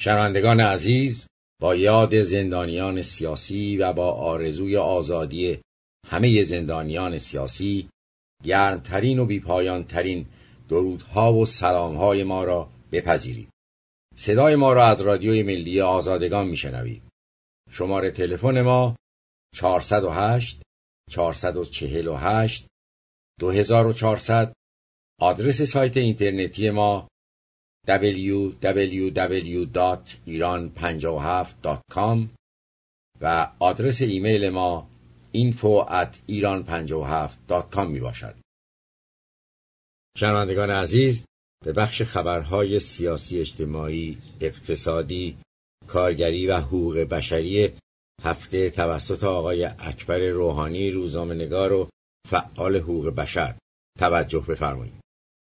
شنوندگان عزیز، با یاد زندانیان سیاسی و با آرزوی آزادی همه زندانیان سیاسی، گرمترین و بی‌پایان‌ترین درودها و سلامهای ما را بپذیرید. صدای ما را از رادیوی ملی آزادگان میشنوید. شماره تلفن ما 408 448 2400. آدرس سایت اینترنتی ما www.iran57.com و آدرس ایمیل ما info@iran57.com می باشد. شنوندگان عزیز، به بخش خبرهای سیاسی، اجتماعی، اقتصادی، کارگری و حقوق بشری هفته توسط آقای اکبر روحانی، روزنامه‌نگار و فعال حقوق بشر توجه بفرمایید.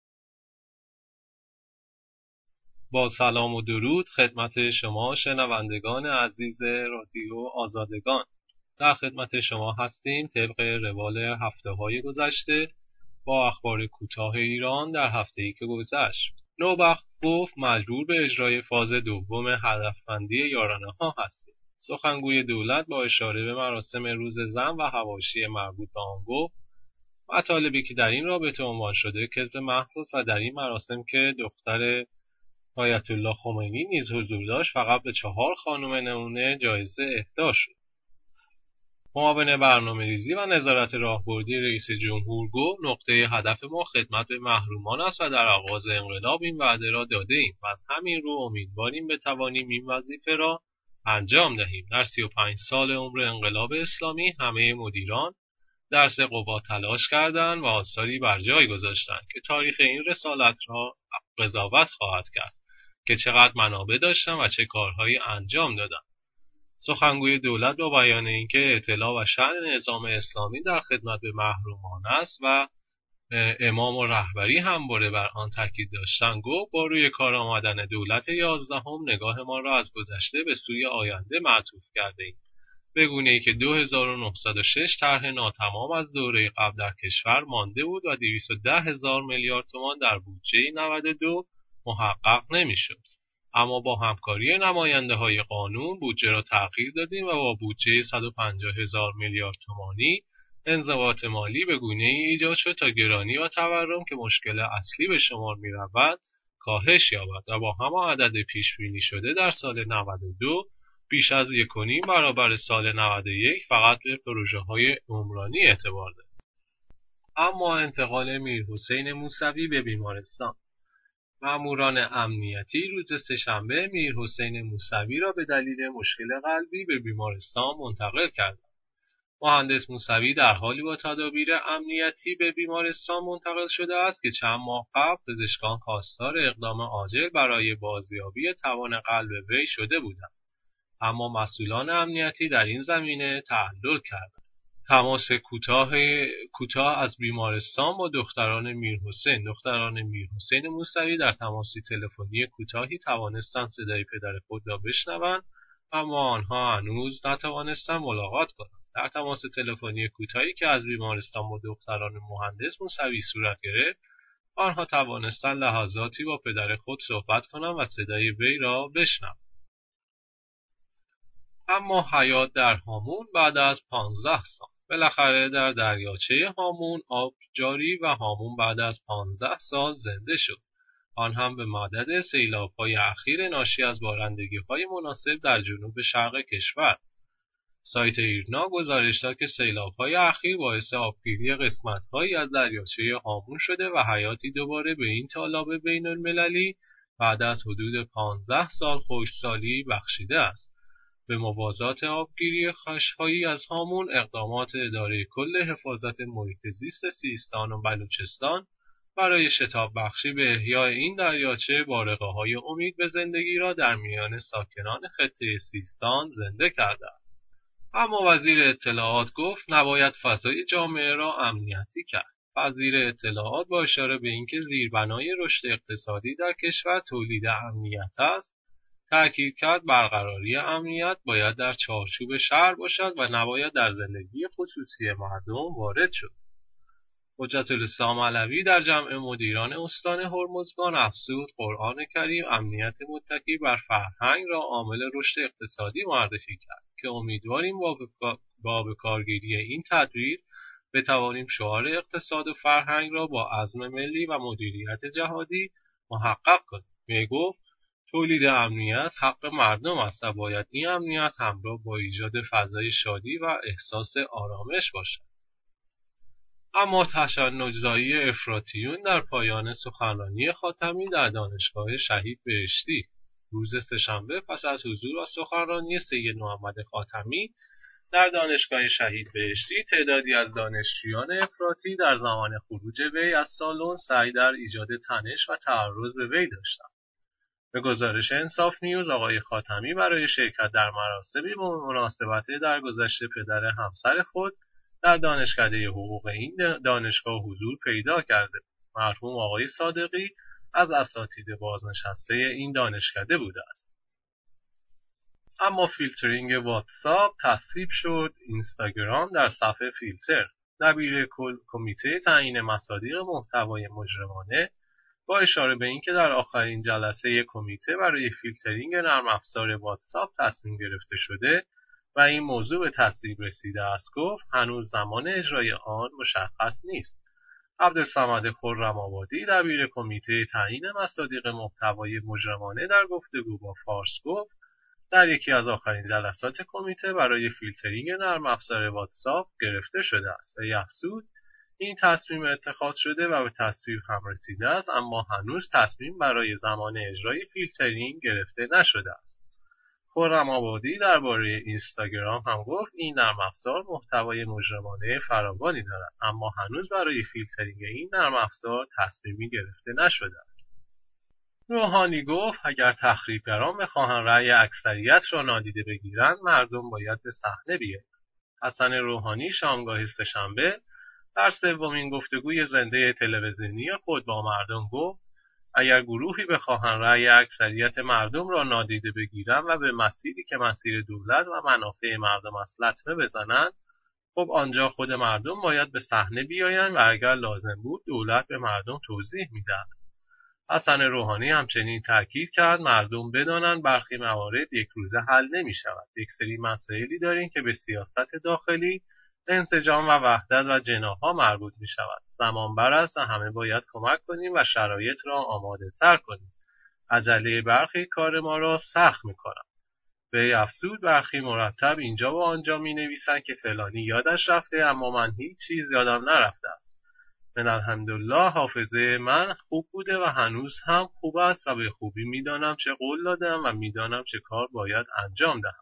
با سلام و درود خدمت شما شنوندگان عزیز رادیو آزادگان. در خدمت شما هستیم طبق روال هفته‌های گذشته با اخبار کوتاه ایران در هفته‌ای که گذشت. نوبخت گفت مجبور به اجرای فاز دوم هدفمندی یارانه‌ها هستیم. سخنگوی دولت با اشاره به مراسم روز زن و حواشی مربوط به آن گفت مطالبی که در این رابطه عنوان شده کذب محض است و در این مراسم که دختر آیت الله خمینی نیز حضور داشت فقط به 4 خانم نمونه جایزه اهدا شد. معاون برنامه‌ریزی و نظارت راهبردی رئیس جمهور گفت نقطه هدف ما خدمت به محرومان است و در آغاز انقلاب این وعده را داده ایم و از همین رو امیدواریم بتوانیم این وظیفه را انجام دهیم. در 35 سال عمر انقلاب اسلامی همه مدیران درس قوا تلاش کردند و آثاری بر جای گذاشتند که تاریخ این رسالت را قضاوت خواهد کرد که چقدر منابع داشتند و چه کارهایی انجام دادند. سخنگوی دولت با بیان اینکه اطلاع و شأن نظام اسلامی در خدمت به محرومان است و امام و رهبری همواره بر آن تاکید داشتند گفت با روی کار آمدن دولت 11 نگاه ما را از گذشته به سوی آینده معطوف کرده ایم، به گونه‌ای که 2906 طرح ناتمام از دوره قبل در کشور مانده بود و 210,000 میلیارد تومان در بودجه 92 محقق نمی‌شد. اما با همکاری نماینده‌های قانون بودجه را تغییر دادیم و با بودجه 150,000 میلیارد تومانی انضباط مالی به گونه‌ای ایجاد شد تا گرانی و تورم که مشکل اصلی به شمار می‌رود کاهش یابد و با همان عدد پیش بینی شده در سال 92 بیش از 1.5 برابر سال 91 فقط به پروژه‌های عمرانی اعتبار دارد. اما انتقال میرحسین موسوی به بیمارستان. ماموران امنیتی روز سه‌شنبه میرحسین موسوی را به دلیل مشکل قلبی به بیمارستان منتقل کردند. مهندس موسوی در حالی با تدابیر امنیتی به بیمارستان منتقل شده است که چند ماه قبل پزشکان خواستار اقدام عاجل برای بازیابی توان قلب وی شده بودند، اما مسئولان امنیتی در این زمینه تعلل کردند. تماس کوتاه از بیمارستان با دختران میرحسین موسوی در تماسی تلفنی کوتاهی توانستند صدای پدر خود را بشنوند، اما آنها هنوز نتوانستند ملاقات کنند. در تماس تلفنی کوتاهی که از بیمارستان با دختران مهندس موسوی صورت گرفت، آنها توانستند لحظاتی با پدر خود صحبت کنند و صدای وی را بشنوند. اما حیات در هامون بعد از 15 سال. بالاخره در دریاچه هامون آب جاری و هامون بعد از 15 سال زنده شد، آن هم به مدد سیلاب‌های اخیر ناشی از بارندگی‌های مناسب در جنوب شرق کشور. سایت ایرنا گزارش داد که سیلاب‌های اخیر باعث آبگیری قسمت‌هایی از دریاچه هامون شده و حیاتی دوباره به این تالاب بین‌المللی بعد از حدود 15 سال خشکسالی بخشیده است. به موازات آبگیری خشک‌هایی از هامون، اقدامات اداره کل حفاظت محیط زیست سیستان و بلوچستان برای شتاب بخشی به احیای این دریاچه بارقه‌های امید به زندگی را در میان ساکنان خطه سیستان زنده کرده است. اما وزیر اطلاعات گفت نباید فضای جامعه را امنیتی کرد. وزیر اطلاعات با اشاره به اینکه زیربنای رشد اقتصادی در کشور تولید امنیت است، تأکید کرد برقراری امنیت باید در چارچوب شهر باشد و نباید در زندگی خصوصی مردم وارد شد. حجت الاسلام علوی در جمع مدیران استان هرمزگان افزود قرآن کریم امنیت متکی بر فرهنگ را عامل رشد اقتصادی معرفی کرد که امیدواریم با به کارگیری این تدبیر بتوانیم شعار اقتصاد و فرهنگ را با عزم ملی و مدیریت جهادی محقق کنیم. می گفت تولید امنیت حق مردم است و باید این امنیت همراه با ایجاد فضای شادی و احساس آرامش باشد. اما تشنج‌زایی افراطیون در پایان سخنرانی خاتمی در دانشگاه شهید بهشتی روز سه‌شنبه پس از حضور و سخنرانی سید محمد خاتمی در دانشگاه شهید بهشتی تعدادی از دانشجویان افراطی در زمان خروج وی از سالن سعی در ایجاد تنش و تعرض به وی داشتند. به گزارش انصاف نیوز آقای خاتمی برای شرکت در مراسمی به مناسبت درگذشت پدر همسر خود در دانشکده حقوق این دانشگاه حضور پیدا کرده. مرحوم آقای صادقی از اساتید بازنشسته این دانشکده بوده است. اما فیلترینگ واتساپ تصویب شد. اینستاگرام در صفحه فیلتر. دبیر کمیته تعیین مصادیق محتوای مجرمانه با اشاره به اینکه در آخرین جلسه کمیته برای فیلترینگ نرم افزار واتساپ تصمیم گرفته شده و این موضوع به تصویب رسیده است، گفت هنوز زمان اجرای آن مشخص نیست. عبدالصمد خرم‌آبادی دبیر کمیته تعیین مصادیق محتوای مجرمانه در گفتگو با فارس گفت در یکی از آخرین جلسات کمیته برای فیلترینگ نرم افزار واتساپ گرفته شده است و افزود این تصمیم اتخاذ شده و به تصویب هم رسیده است، اما هنوز تصمیم برای زمان اجرای فیلترینگ گرفته نشده است. خرم‌آبادی درباره اینستاگرام هم گفت این نرم افزار محتوای مجرمانه فراوانی دارد، اما هنوز برای فیلترینگ این نرم افزار تصمیمی گرفته نشده است. روحانی گفت اگر تخریبگران بخواهند رأی اکثریت را نادیده بگیرند مردم باید به صحنه بیایند. حسن روحانی شامگاه سه‌شنبه در سومین گفتگوی زنده تلویزیونی خود با مردم گفت اگر گروهی بخواهند رأی اکثریت مردم را نادیده بگیرند و به مسیری که مسیر دولت و منافع مردم است لطمه بزنند، خب آنجا خود مردم باید به صحنه بیایند و اگر لازم بود دولت به مردم توضیح می‌دهد. حسن روحانی همچنین تاکید کرد مردم بدانند برخی موارد یک روزه حل نمی‌شود. یک سری مسائلی داریم که به سیاست داخلی، انسجام و وحدت و جناح‌ها مربوط می‌شود. زمان بر است و همه باید کمک کنیم و شرایط را آماده‌تر کنیم. عجله برخی کار ما را سخت می‌کند. به افزود برخی مرتب اینجا و آنجا می‌نویسند که فلانی یادش رفته، اما من هیچ چیز یادم نرفته است. من الحمدلله حافظه من خوب بوده و هنوز هم خوب است و به خوبی می‌دانم چه قول دادم و می‌دانم چه کار باید انجام دهم.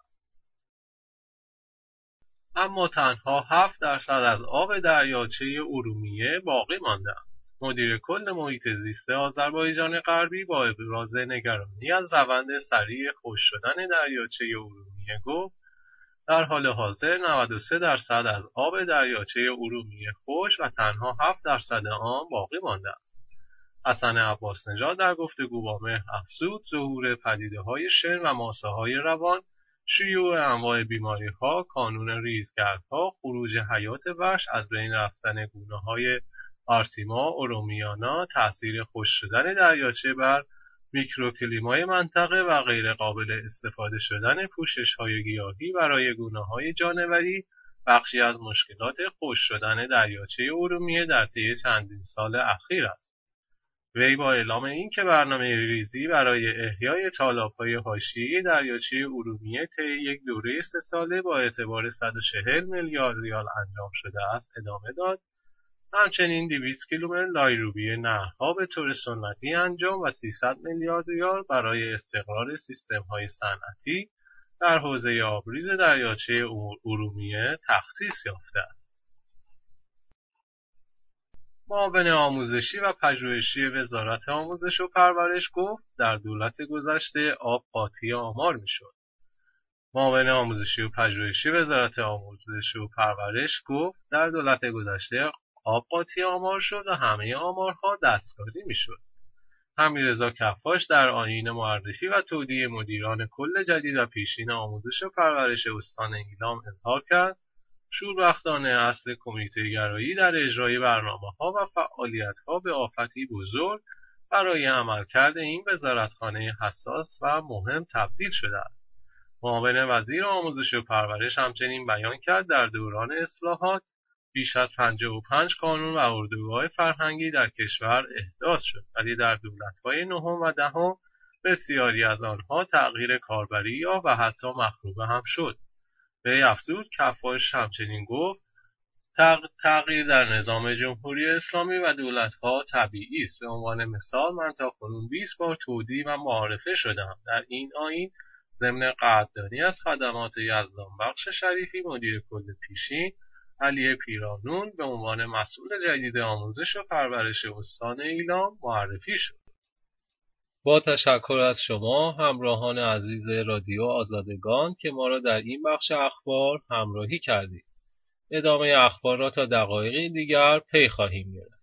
اما تنها 7% از آب دریاچه ارومیه باقی مانده است. مدیر کل محیط زیست آذربایجان غربی با ابراز نگرانی از روند سریع خشک شدن دریاچه ارومیه گفت در حال حاضر 93% از آب دریاچه ارومیه خشک و تنها 7% آن باقی مانده است. حسن عباس نژاد در گفتگو با مهر افزود ظهور پدیده‌های شن و ماسه‌های روان، شیوع انواع بیماری‌ها، کانون ریزگردها، خروج حیات وحش، از بین رفتن گونه‌های آرتیما اورومیانا، تأثیر خشک شدن دریاچه بر میکروکلیمای منطقه و غیر قابل استفاده شدن پوشش‌های گیاهی برای گونه‌های جانوری بخشی از مشکلات خشک شدن دریاچه ارومیه در طی چندین سال اخیر است. وی با اعلام اینکه برنامه ریزی برای احیای تالاب‌های حاشیه‌ای دریاچه ارومیه طی یک دوره 3 ساله با اعتبار 140 میلیارد ریال انجام شده است ادامه داد. همچنین 200 کیلومتر لایروبی نهرها به طور سنتی انجام و 300 میلیارد ریال برای استقرار سیستم‌های صنعتی در حوزه آبریز دریاچه ارومیه تخصیص یافته است. معاون آموزشی و پژوهشی وزارت آموزش و پرورش گفت در دولت گذشته آب قاطی آمار میشد. معاون آموزشی و پژوهشی وزارت آموزش و پرورش گفت در دولت گذشته آب قاطی آمار شد و همه آمارها دستکاری میشد. امیررضا کفاش در آیین معرفی و تودیع مدیران کل جدید و پیشین آموزش و پرورش استان ایلام اظهار کرد شوربختانه اصل کمیته گرایی در اجرای برنامه‌ها و فعالیت‌ها به آفتی بزرگ برای عملکرد این وزارتخانه حساس و مهم تبدیل شده است. معاون وزیر آموزش و پرورش همچنین بیان کرد در دوران اصلاحات بیش از 55 قانون و اردوگاه فرهنگی در کشور احداث شد، ولی در دولت‌های نهم و دهم بسیاری از آنها تغییر کاربری یافت و حتی مخروبه هم شد. وی افزود کفاش همچنین گفت تغییر در نظام جمهوری اسلامی و دولت‌ها طبیعی است. به عنوان مثال من تاکنون 20 بار تودیع و معارفه شدم. در این آیین ضمن قدردانی از خدمات یزدانبخش شریفی مدیر کل پیشین علی پیرانون به عنوان مسئول جدید آموزش و پرورش استان ایلام معرفی شد. با تشکر از شما همراهان عزیز رادیو آزادگان که ما را در این بخش اخبار همراهی کردید. ادامه اخبار را تا دقایقی دیگر پی خواهیم گرفت.